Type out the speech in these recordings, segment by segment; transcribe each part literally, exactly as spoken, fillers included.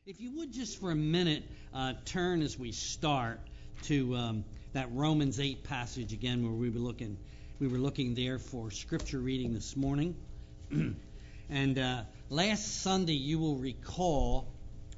If you would just for a minute uh, turn as we start to um, that Romans eight passage again, where we were looking, we were looking there for scripture reading this morning. And uh, last Sunday, you will recall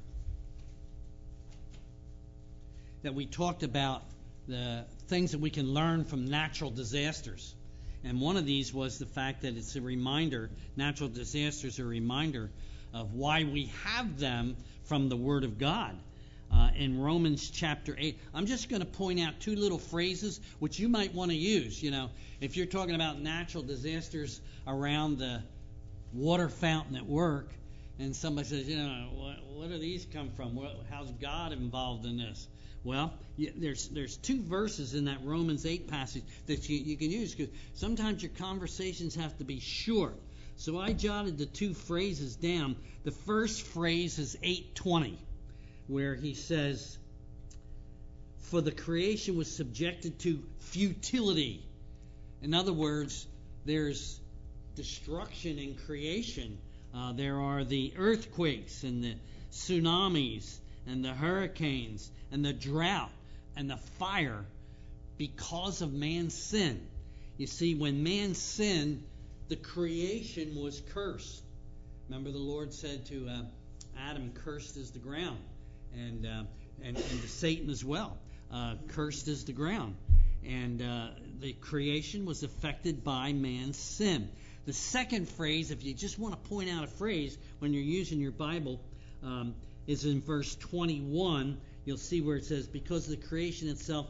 that we talked about the things that we can learn from natural disasters. And one of these was the fact that it's a reminder, natural disasters are a reminder of why we have them from the Word of God. Uh, in Romans chapter eight, I'm just going to point out two little phrases which you might want to use. You know, if you're talking about natural disasters around the water fountain at work, and somebody says, you know, what, what do these come from? What, how's God involved in this? Well, you, there's there's two verses in that Romans eight passage that you, you can use, because sometimes your conversations have to be short. So I jotted the two phrases down. The first phrase is eight twenty, where he says, "For the creation was subjected to futility." In other words, there's destruction in creation. Uh, there are the earthquakes and the tsunamis and the hurricanes and the drought and the fire because of man's sin. You see, when man sinned, the creation was cursed. Remember, the Lord said to uh, Adam, "Cursed is the ground," and uh, and, and to Satan as well, uh, "Cursed is the ground." And uh, the creation was affected by man's sin. The second phrase, if you just want to point out a phrase when you're using your Bible, um, is in verse twenty-one. You'll see where it says, "Because the creation itself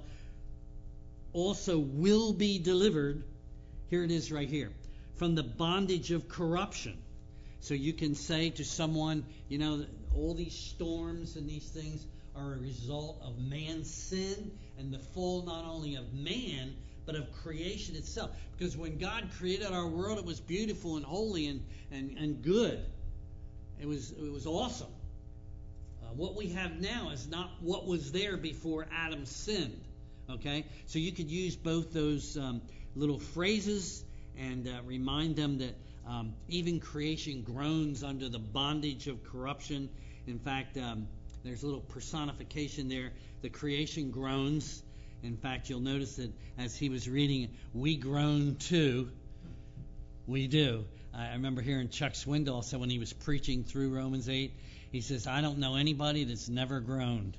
also will be delivered." Here it is right here. "From the bondage of corruption." So you can say to someone, you know, all these storms and these things are a result of man's sin and the fall not only of man, but of creation itself. Because when God created our world, it was beautiful and holy and, and, and good. It was, it was awesome. Uh, what we have now is not what was there before Adam sinned. Okay? So you could use both those um, little phrases and uh, remind them that um, even creation groans under the bondage of corruption. In fact, um, there's a little personification there. The creation groans. In fact, you'll notice that as he was reading it, we groan too. We do. I remember hearing Chuck Swindoll say when he was preaching through Romans eight, he says, "I don't know anybody that's never groaned.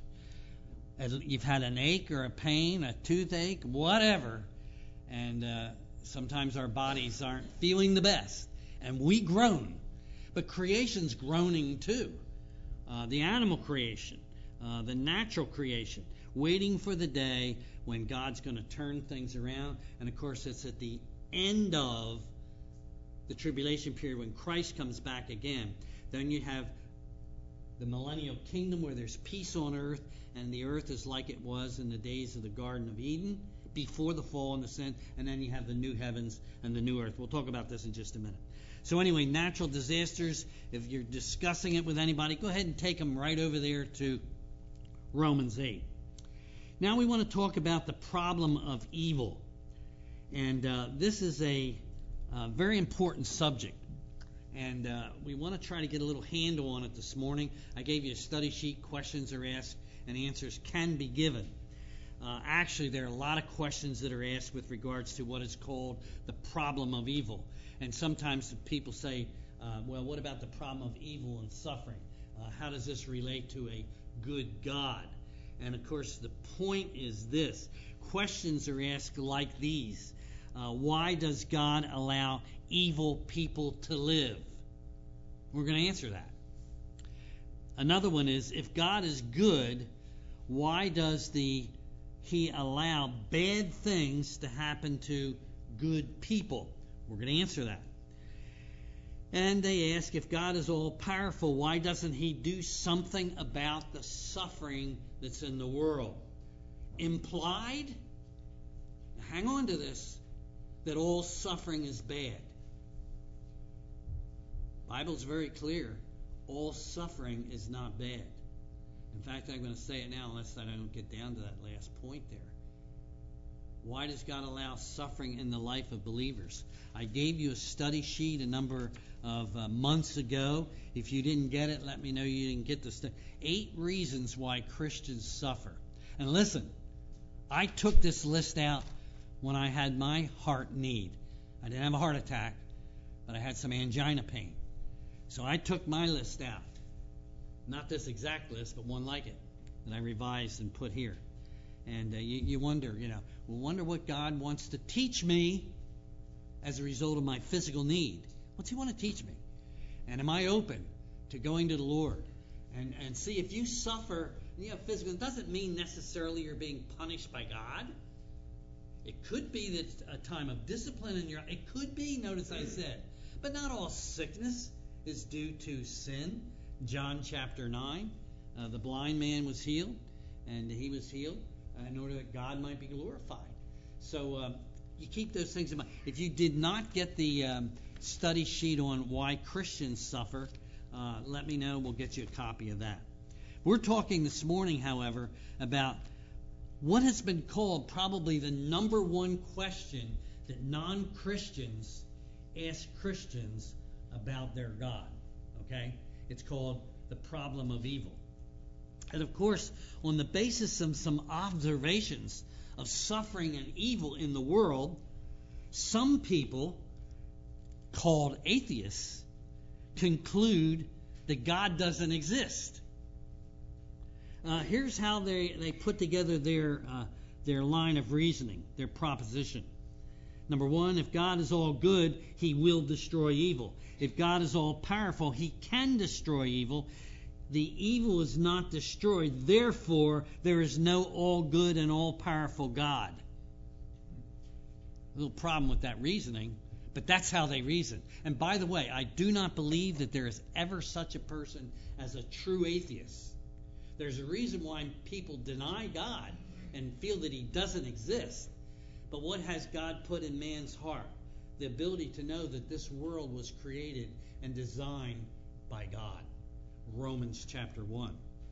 You've had an ache or a pain, a toothache, whatever, and uh, sometimes our bodies aren't feeling the best, and we groan. But creation's groaning too. Uh, the animal creation, uh, the natural creation, waiting for the day when God's going to turn things around. And of course, it's at the end of the tribulation period when Christ comes back again. Then you have the millennial kingdom where there's peace on earth, and the earth is like it was in the days of the Garden of Eden before the fall and the sin. And then you have the new heavens and the new earth. We'll talk about this in just a minute. So anyway, natural disasters, if you're discussing it with anybody, go ahead and take them right over there to Romans eight. Now we want to talk about the problem of evil. And uh, this is a uh, very important subject. And uh, we want to try to get a little handle on it this morning. I gave you a study sheet. Questions are asked and answers can be given. Uh, actually, there are a lot of questions that are asked with regards to what is called the problem of evil. And sometimes people say, uh, well, what about the problem of evil and suffering? Uh, how does this relate to a good God? And of course, the point is this. Questions are asked like these. Uh, why does God allow evil people to live? We're going to answer that. Another one is, if God is good, why does the He allow bad things to happen to good people? We're going to answer that. And they ask, if God is all-powerful, why doesn't He do something about the suffering that's in the world? Implied, hang on to this, that all suffering is bad. The Bible's very clear. All suffering is not bad. In fact, I'm going to say it now unless I don't get down to that last point there. Why does God allow suffering in the life of believers? I gave you a study sheet a number of uh, months ago. If you didn't get it, let me know you didn't get the study. Eight reasons why Christians suffer. And listen, I took this list out when I had my heart need. I didn't have a heart attack, but I had some angina pain. So I took my list out. Not this exact list, but one like it that I revised and put here. And uh, you, you wonder, you know, well, wonder what God wants to teach me as a result of my physical need. What's He want to teach me? And am I open to going to the Lord? And and see, if you suffer, you know, physical, it doesn't mean necessarily you're being punished by God. It could be that it's a time of discipline in your. It could be. Notice I said, but not all sickness is due to sin. John chapter nine, uh, the blind man was healed, and he was healed in order that God might be glorified. So um, you keep those things in mind. If you did not get the um, study sheet on why Christians suffer, uh, let me know. We'll get you a copy of that. We're talking this morning, however, about what has been called probably the number one question that non-Christians ask Christians about their God. Okay? It's called the problem of evil. And of course, on the basis of some observations of suffering and evil in the world, some people, called atheists, conclude that God doesn't exist. Uh, here's how they, they put together their, uh, their line of reasoning, their proposition. Number one, if God is all good, He will destroy evil. If God is all powerful, He can destroy evil. The evil is not destroyed. Therefore, there is no all-good and all-powerful God. A little problem with that reasoning, but that's how they reason. And by the way, I do not believe that there is ever such a person as a true atheist. There's a reason why people deny God and feel that He doesn't exist. But what has God put in man's heart? The ability to know that this world was created and designed by God. Romans chapter one.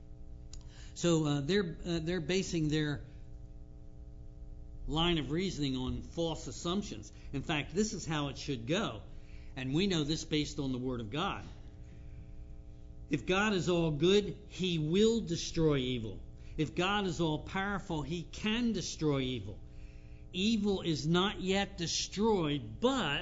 So uh, they're uh, they're basing their line of reasoning on false assumptions. In fact, this is how it should go, and we know this based on the Word of God. If God is all good, He will destroy evil. If God is all powerful, He can destroy evil. Evil is not yet destroyed, but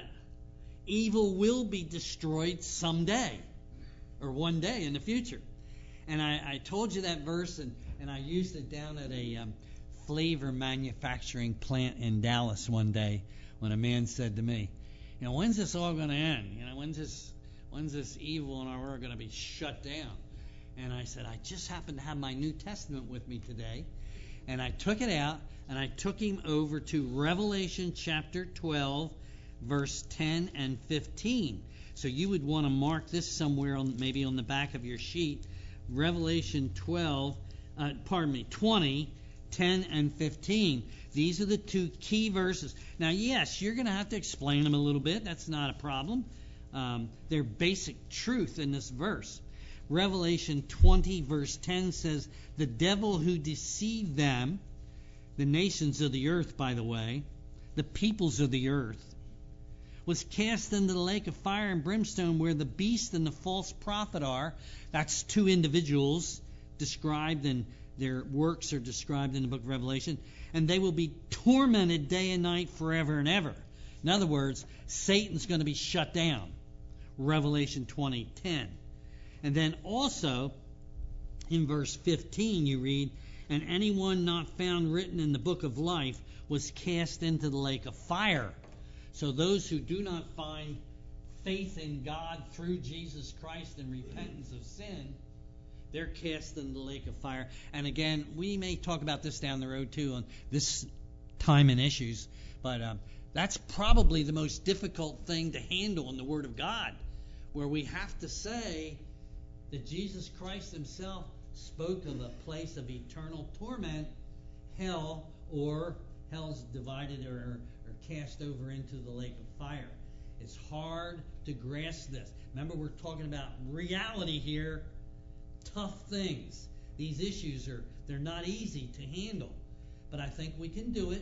evil will be destroyed someday. Or one day in the future. And I, I told you that verse, and, and I used it down at a um, flavor manufacturing plant in Dallas one day when a man said to me, you know, when's this all going to end? You know, when's this when's this evil in our world going to be shut down? And I said, I just happen to have my New Testament with me today. And I took it out, and I took him over to Revelation chapter twelve, verse ten and fifteen. So you would want to mark this somewhere, on maybe on the back of your sheet. Revelation twelve, uh, pardon me, twenty, ten, and fifteen. These are the two key verses. Now, yes, you're going to have to explain them a little bit. That's not a problem. Um, they're basic truth in this verse. Revelation twenty, verse ten says, the devil who deceived them, the nations of the earth, by the way, the peoples of the earth, was cast into the lake of fire and brimstone where the beast and the false prophet are. That's two individuals described, and their works are described in the book of Revelation. And they will be tormented day and night forever and ever. In other words, Satan's going to be shut down. Revelation twenty ten. And then also, in verse fifteen, you read, and anyone not found written in the book of life was cast into the lake of fire. So those who do not find faith in God through Jesus Christ and repentance of sin, they're cast in the lake of fire. And again, we may talk about this down the road too on this time and issues, but um, that's probably the most difficult thing to handle in the Word of God, where we have to say that Jesus Christ Himself spoke of a place of eternal torment, hell, or hell's divided or cast over into the lake of fire. It's hard to grasp this. Remember, we're talking about reality here, tough things. These issues are, they're not easy to handle. But I think we can do it,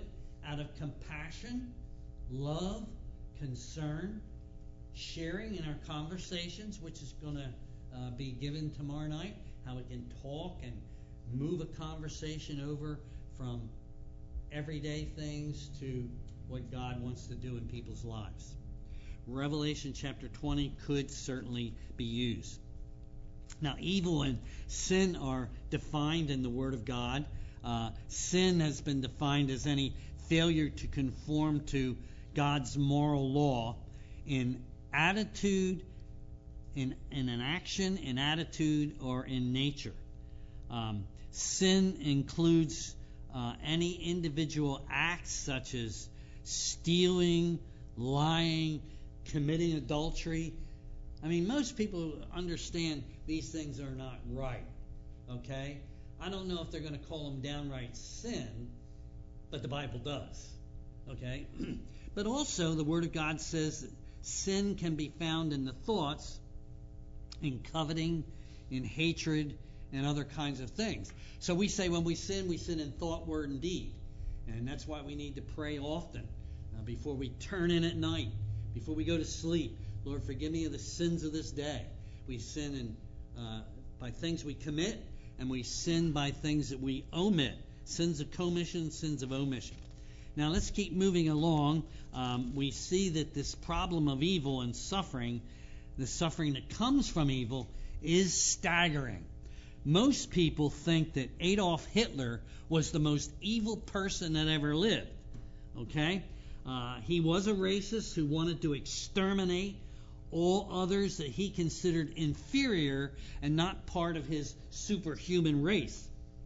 out of compassion, love, concern, sharing in our conversations, which is going to uh, be given tomorrow night, how we can talk and move a conversation over from everyday things to what God wants to do in people's lives. Revelation chapter twenty could certainly be used. Now, evil and sin are defined in the Word of God. Uh, sin has been defined as any failure to conform to God's moral law in attitude, in, in an action, in attitude, or in nature. Um, sin includes uh, any individual acts such as stealing, lying, committing adultery. I mean, most people understand these things are not right, okay? I don't know if they're going to call them downright sin, but the Bible does, okay? But also, the Word of God says that sin can be found in the thoughts, in coveting, in hatred, and other kinds of things. So we say when we sin, we sin in thought, word, and deed. And that's why we need to pray often uh, before we turn in at night, before we go to sleep. Lord, forgive me of the sins of this day. We sin in, uh, by things we commit, and we sin by things that we omit. Sins of commission, sins of omission. Now let's keep moving along. Um, we see that this problem of evil and suffering, the suffering that comes from evil, is staggering. Most people think that Adolf Hitler was the most evil person that ever lived. Okay? Uh, he was a racist who wanted to exterminate all others that he considered inferior and not part of his superhuman race.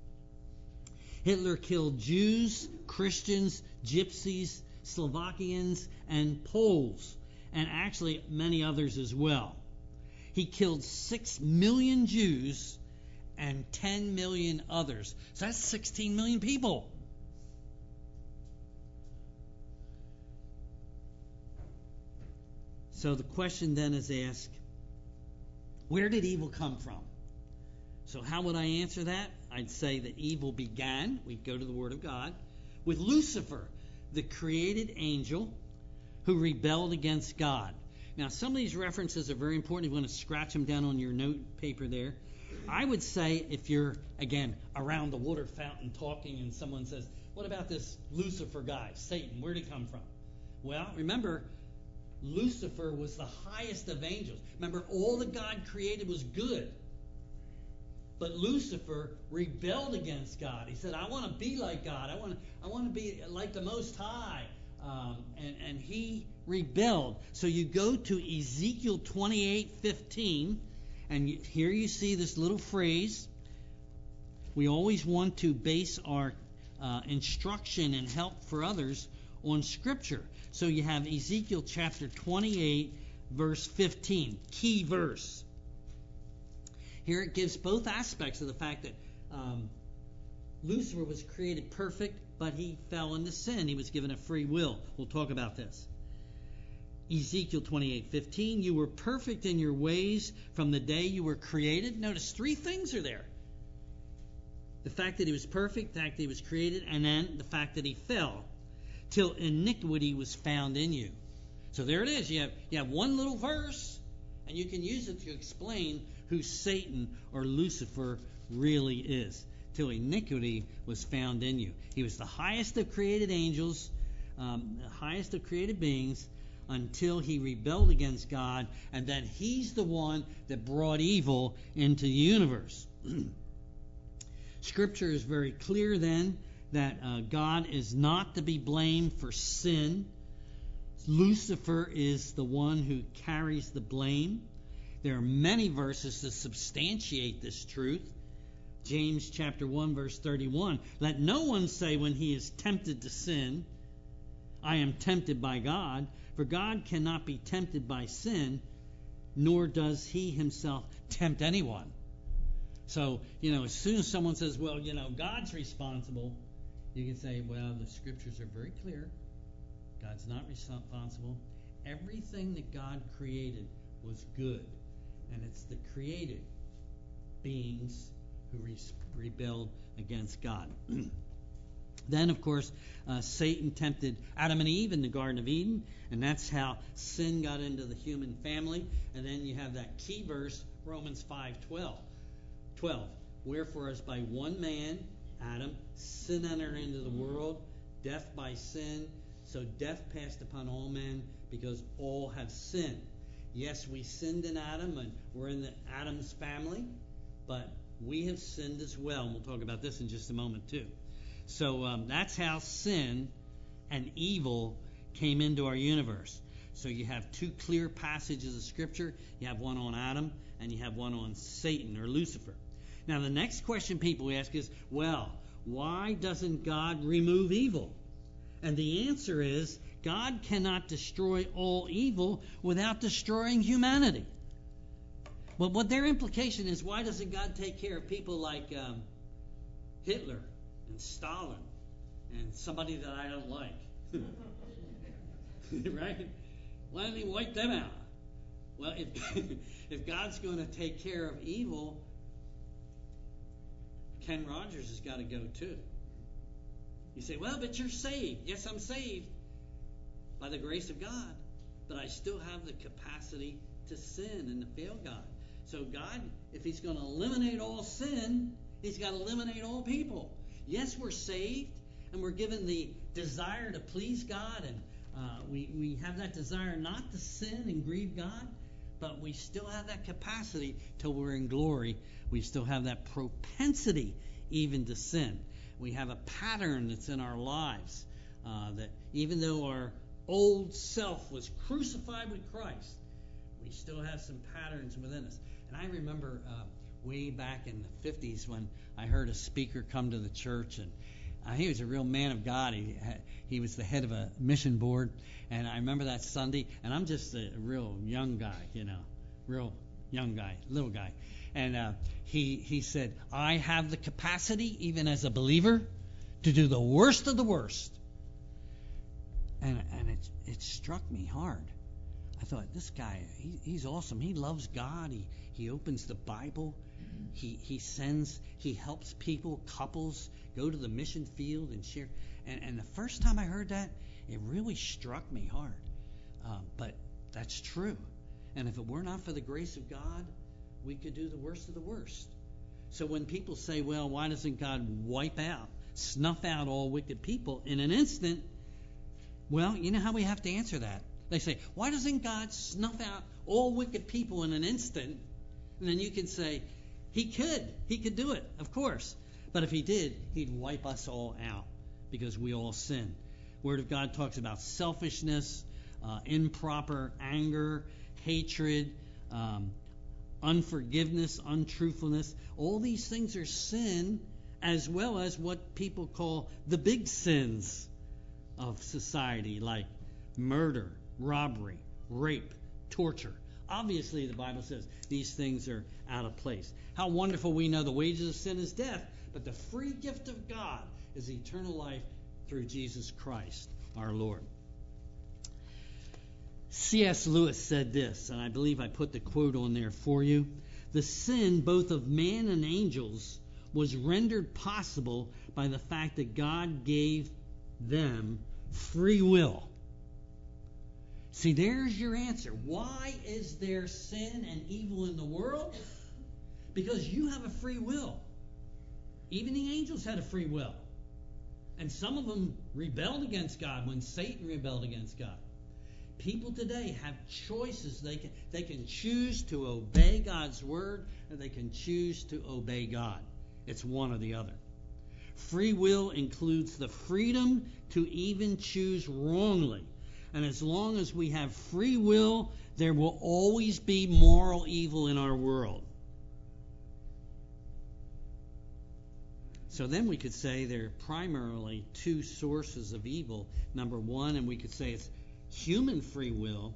Hitler killed Jews, Christians, Gypsies, Slovakians, and Poles, and actually many others as well. He killed six million Jews and ten million others. So that's sixteen million people. So the question then is asked, where did evil come from? So how would I answer that? I'd say that evil began, we go to the Word of God, with Lucifer, the created angel who rebelled against God. Now, some of these references are very important. You want to scratch them down on your note paper there. I would say if you're, again, around the water fountain talking and someone says, what about this Lucifer guy, Satan? Where did he come from? Well, remember, Lucifer was the highest of angels. Remember, all that God created was good. But Lucifer rebelled against God. He said, I want to be like God. I want to, I want to be like the Most High. Um, and, and he rebelled. So you go to Ezekiel twenty-eight fifteen, and you, here you see this little phrase. We always want to base our uh, instruction and help for others on Scripture. So you have Ezekiel chapter twenty-eight, verse fifteen, key verse. Here it gives both aspects of the fact that um, Lucifer was created perfect, but he fell into sin. He was given a free will. We'll talk about this. Ezekiel twenty-eight fifteen, you were perfect in your ways from the day you were created. Notice three things are there. The fact that he was perfect, the fact that he was created, and then the fact that he fell, till iniquity was found in you. So there it is. You have, you have one little verse, and you can use it to explain who Satan or Lucifer really is. Till iniquity was found in you. He was the highest of created angels, um, the highest of created beings, until he rebelled against God, and then he's the one that brought evil into the universe. Scripture is very clear then that uh, God is not to be blamed for sin. Lucifer is the one who carries the blame. There are many verses to substantiate this truth. James chapter one, verse thirty-one. Let no one say when he is tempted to sin, I am tempted by God, for God cannot be tempted by sin, nor does he himself tempt anyone. So, you know, as soon as someone says, well, you know, God's responsible, you can say, well, the scriptures are very clear. God's not responsible. Everything that God created was good. And it's the created beings who re- rebelled against God. Then, of course, uh, Satan tempted Adam and Eve in the Garden of Eden, and that's how sin got into the human family. And then you have that key verse, Romans five twelve. twelve. Wherefore, as by one man, Adam, sin entered into the world, death by sin, so death passed upon all men because all have sinned. Yes, we sinned in Adam, and we're in the Adam's family, but we have sinned as well. And we'll talk about this in just a moment, too. So um, that's how sin and evil came into our universe. So you have two clear passages of Scripture. You have one on Adam, and you have one on Satan or Lucifer. Now, the next question people ask is, well, why doesn't God remove evil? And the answer is, God cannot destroy all evil without destroying humanity. But what their implication is, why doesn't God take care of people like um, Hitler and Stalin and somebody that I don't like? Right? Why don't he wipe them out? Well, if, if God's going to take care of evil, Ken Rogers has got to go too. You say, well, but you're saved. Yes, I'm saved by the grace of God, but I still have the capacity to sin and to fail God. So God, if he's going to eliminate all sin, he's got to eliminate all people. Yes, we're saved, and we're given the desire to please God, and uh, we, we have that desire not to sin and grieve God, but we still have that capacity till we're in glory. We still have that propensity even to sin. We have a pattern that's in our lives uh, that even though our old self was crucified with Christ, we still have some patterns within us. And I remember uh, way back in the fifties when I heard a speaker come to the church, and uh, he was a real man of God. He had, he was the head of a mission board, and I remember that Sunday, and I'm just a real young guy, you know, real young guy, little guy. And uh, he he said, I have the capacity, even as a believer, to do the worst of the worst. And and it it struck me hard. I thought, this guy, he, he's awesome. He loves God. He he opens the Bible. He he sends, he helps people, couples, go to the mission field and share. And, and the first time I heard that, it really struck me hard. Um, but that's true. And if it were not for the grace of God, we could do the worst of the worst. So when people say, well, why doesn't God wipe out, snuff out all wicked people in an instant? Well, you know how we have to answer that. They say, why doesn't God snuff out all wicked people in an instant? And then you can say, he could. He could do it, of course. But if he did, he'd wipe us all out because we all sin. Word of God talks about selfishness, uh, improper anger, hatred, um, unforgiveness, untruthfulness. All these things are sin, as well as what people call the big sins of society, like murder, robbery, rape, torture. Obviously, the Bible says these things are out of place. How wonderful we know the wages of sin is death, but the free gift of God is eternal life through Jesus Christ, our Lord. C S Lewis said this, and I believe I put the quote on there for you. The sin both of man and angels was rendered possible by the fact that God gave them free will. See, there's your answer. Why is there sin and evil in the world? Because you have a free will. Even the angels had a free will. And some of them rebelled against God when Satan rebelled against God. People today have choices. They can, they can choose to obey God's word, or they can choose to obey God. It's one or the other. Free will includes the freedom to even choose wrongly. And as long as we have free will, there will always be moral evil in our world. So then we could say there are primarily two sources of evil. Number one, and we could say it's human free will.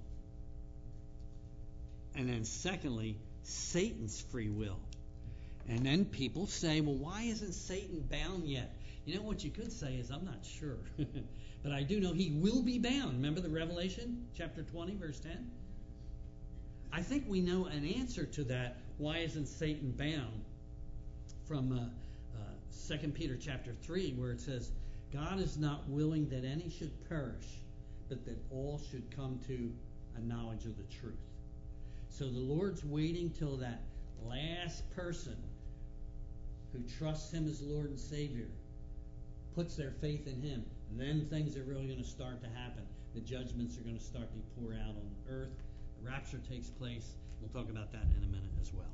And then secondly, Satan's free will. And then people say, well, why isn't Satan bound yet? You know what you could say is, I'm not sure. But I do know he will be bound. Remember the Revelation, chapter twenty, verse ten? I think we know an answer to that. Why isn't Satan bound? From uh, uh, Second Peter chapter three, where it says, God is not willing that any should perish, but that all should come to a knowledge of the truth. So the Lord's waiting till that last person who trusts Him as Lord and Savior puts their faith in Him. And then things are really going to start to happen. The judgments are going to start to pour out on the earth. The rapture takes place. We'll talk about that in a minute as well.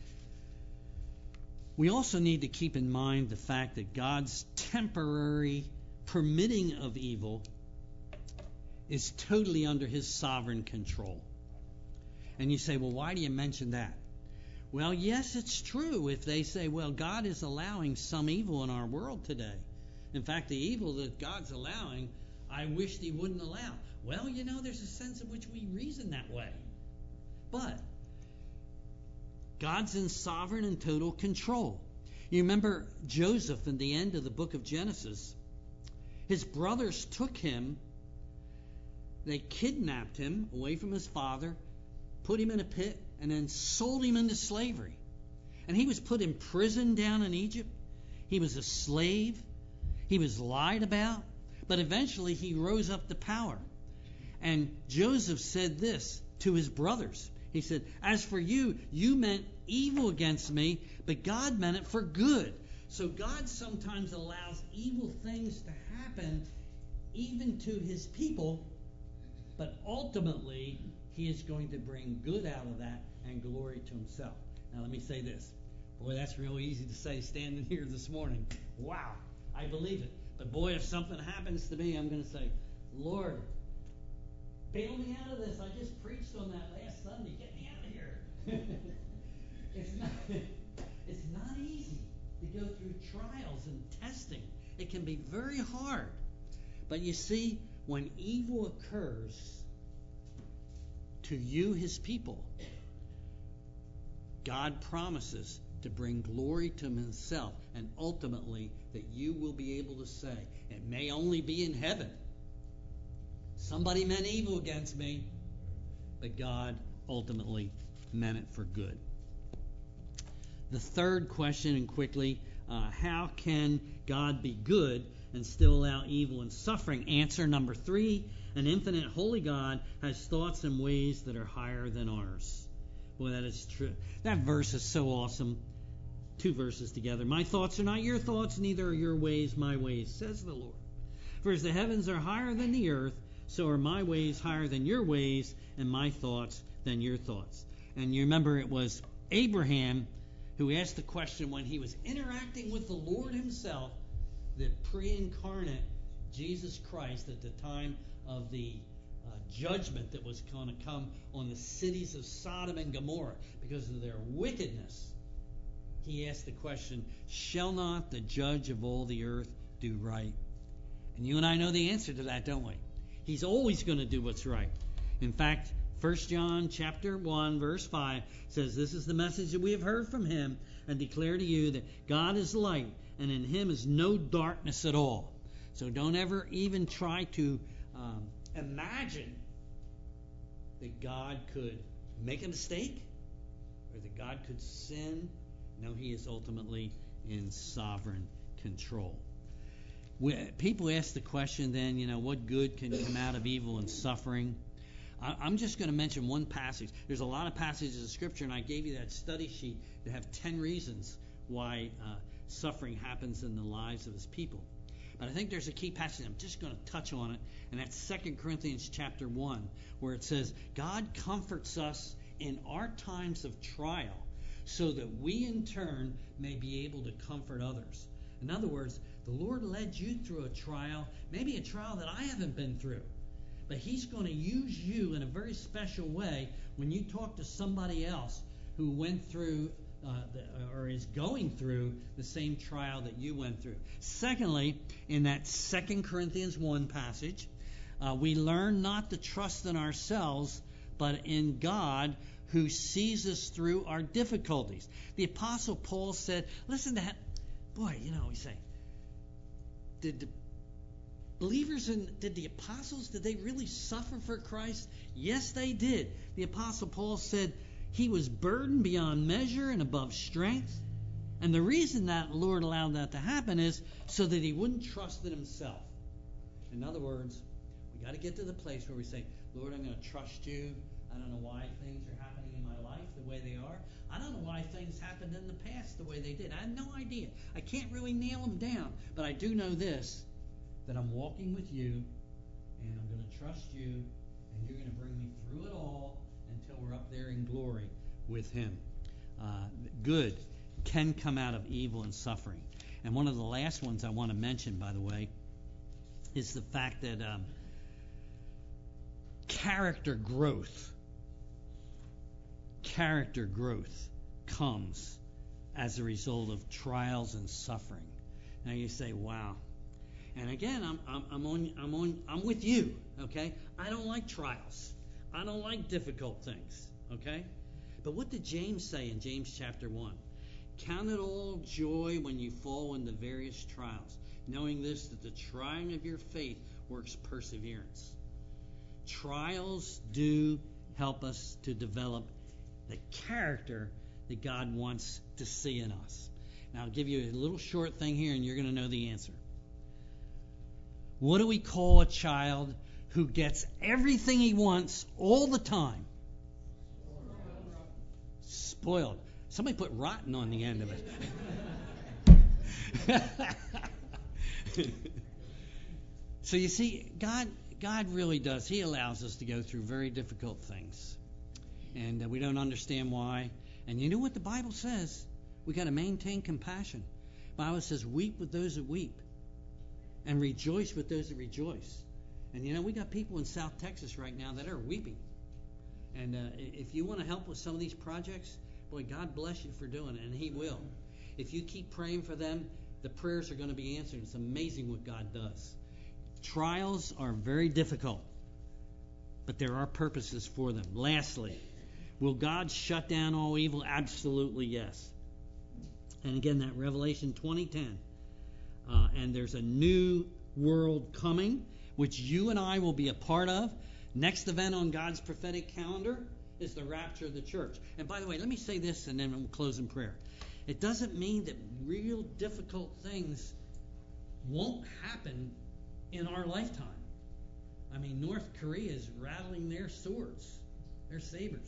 We also need to keep in mind the fact that God's temporary permitting of evil is totally under His sovereign control. And you say, well, why do you mention that? Well, yes, it's true if they say, well, God is allowing some evil in our world today. In fact, the evil that God's allowing, I wished He wouldn't allow. Well, you know, there's a sense in which we reason that way. But God's in sovereign and total control. You remember Joseph in the end of the book of Genesis. His brothers took him. They kidnapped him away from his father, put him in a pit, and then sold him into slavery. And he was put in prison down in Egypt. He was a slave. He was lied about. But eventually he rose up to power. And Joseph said this to his brothers. He said, as for you, you meant evil against me, but God meant it for good. So God sometimes allows evil things to happen even to His people, but ultimately He is going to bring good out of that and glory to Himself. Now let me say this. Boy, that's real easy to say standing here this morning. Wow, I believe it. But boy, if something happens to me, I'm going to say, Lord, bail me out of this. I just preached on that last Sunday. Get me out of here. it's not it's not easy to go through trials and testing. It can be very hard. But you see, when evil occurs to you, His people, God promises to bring glory to Himself, and ultimately that you will be able to say, it may only be in heaven, somebody meant evil against me, but God ultimately meant it for good. The third question, and quickly, uh, how can God be good and still allow evil and suffering? Answer number three, an infinite holy God has thoughts and ways that are higher than ours. Boy, that is true. That verse is so awesome. Two verses together. My thoughts are not your thoughts, neither are your ways my ways, says the Lord. For as the heavens are higher than the earth, so are my ways higher than your ways, and my thoughts than your thoughts. And you remember it was Abraham who asked the question when he was interacting with the Lord Himself, the pre-incarnate Jesus Christ at the time of the uh, judgment that was going to come on the cities of Sodom and Gomorrah because of their wickedness. He asked the question, shall not the judge of all the earth do right? And you and I know the answer to that, don't we? He's always going to do what's right. In fact, First John chapter one, verse five says, this is the message that we have heard from Him and declare to you that God is light, and in Him is no darkness at all. So don't ever even try to um, imagine that God could make a mistake or that God could sin. No, He is ultimately in sovereign control. We, people ask the question then, you know, what good can come out of evil and suffering? I, I'm just going to mention one passage. There's a lot of passages of Scripture, and I gave you that study sheet to have ten reasons why uh, suffering happens in the lives of His people. But I think there's a key passage. I'm just going to touch on it, and that's Second Corinthians chapter one, where it says, God comforts us in our times of trial, so that we in turn may be able to comfort others. In other words, the Lord led you through a trial, maybe a trial that I haven't been through. But He's going to use you in a very special way when you talk to somebody else who went through uh, the, or is going through the same trial that you went through. Secondly, in that Second Corinthians one passage, uh, we learn not to trust in ourselves, but in God who sees us through our difficulties. The Apostle Paul said, listen to that. Boy, you know, he's saying, did the believers in, did the apostles, did they really suffer for Christ? Yes, they did. The Apostle Paul said he was burdened beyond measure and above strength, And the reason that the Lord allowed that to happen is so that he wouldn't trust in himself. In other words, we got to get to the place where we say, Lord, I'm going to trust you. I don't know why things are happening in my life the way they are. I don't know why things happened in the past the way they did. I have no idea. I can't really nail them down. But I do know this, that I'm walking with you, and I'm going to trust you, and you're going to bring me through it all until we're up there in glory with him. Uh, good can come out of evil and suffering. And one of the last ones I want to mention, by the way, is the fact that um, character growth, character growth comes as a result of trials and suffering. Now you say, "Wow!" And again, I'm I'm, I'm on I'm on I'm with you. Okay, I don't like trials. I don't like difficult things. Okay, but what did James say in James chapter one? Count it all joy when you fall into various trials, knowing this, that the trying of your faith works perseverance. Trials do help us to develop the character that God wants to see in us. Now, I'll give you a little short thing here, and you're going to know the answer. What do we call a child who gets everything he wants all the time? Spoiled. Somebody put rotten on the end of it. So you see, God God really does. He allows us to go through very difficult things. And uh, we don't understand why. And you know what the Bible says? We got to maintain compassion. The Bible says, weep with those that weep, and rejoice with those that rejoice. And you know, we got people in South Texas right now that are weeping. And uh, if you want to help with some of these projects, boy, God bless you for doing it, and he will. If you keep praying for them, the prayers are going to be answered. It's amazing what God does. Trials are very difficult, but there are purposes for them. Lastly, will God shut down all evil? Absolutely yes. And again, that Revelation twenty ten. Uh, and there's a new world coming, which you and I will be a part of. Next event on God's prophetic calendar is the rapture of the church. And by the way, let me say this, and then we'll close in prayer. It doesn't mean that real difficult things won't happen in our lifetime. I mean, North Korea is rattling their swords, their sabers.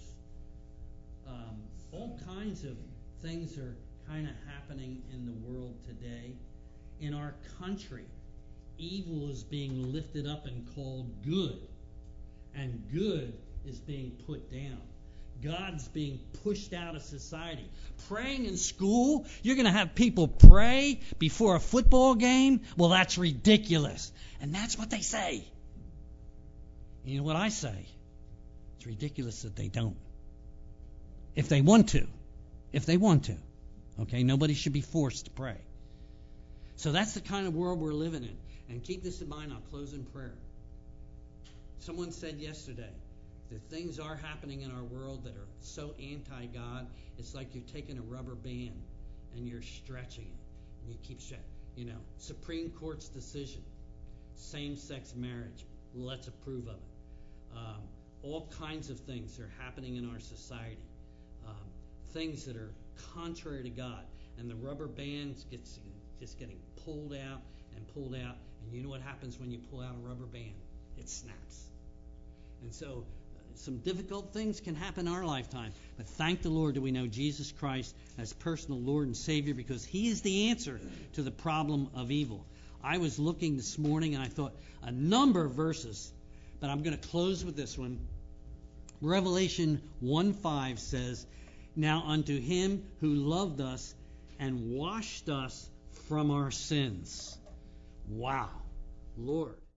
Um, all kinds of things are kind of happening in the world today. In our country, evil is being lifted up and called good, and good is being put down. God's being pushed out of society. Praying in school, you're going to have people pray before a football game? Well, that's ridiculous. And that's what they say. You know what I say? It's ridiculous that they don't. If they want to. If they want to. Okay, nobody should be forced to pray. So that's the kind of world we're living in. And keep this in mind, I'll close in prayer. Someone said yesterday that things are happening in our world that are so anti-God, it's like you're taking a rubber band and you're stretching it. And you keep stretching. You know, Supreme Court's decision, same-sex marriage, let's approve of it. Um, all kinds of things are happening in our society. Um, things that are contrary to God. And the rubber bands gets just getting pulled out and pulled out. And you know what happens when you pull out a rubber band? It snaps. And so uh, some difficult things can happen in our lifetime. But thank the Lord that we know Jesus Christ as personal Lord and Savior, because he is the answer to the problem of evil. I was looking this morning and I thought a number of verses, but I'm going to close with this one. Revelation one five says, "Now unto him who loved us and washed us from our sins." Wow. Lord.